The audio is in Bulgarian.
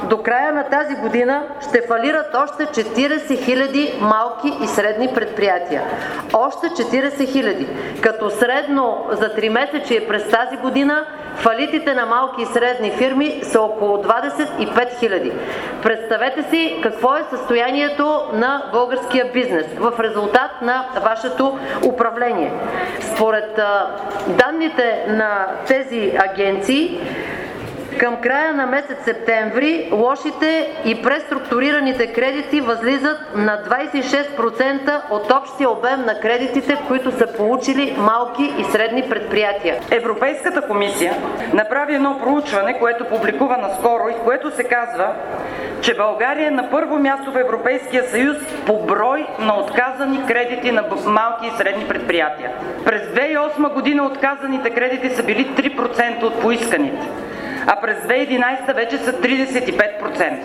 до края на тази година ще фалират още 40 хиляди малки и средни предприятия. Още 40 хиляди. Като средно за 3 месече през тази година фалитите на малки и средни фирми са около 25 хиляди. Представете си какво е състоянието на българския бизнес в резултат на вашето управление. Според данните на тези агенции, към края на месец септември лошите и преструктурираните кредити възлизат на 26% от общия обем на кредитите, които са получили малки и средни предприятия. Европейската комисия направи едно проучване, което публикува наскоро и в което се казва, че България е на първо място в Европейския съюз по брой на отказани кредити на малки и средни предприятия. През 2008 година отказаните кредити са били 3% от поисканите, а през 2011 вече са 35%.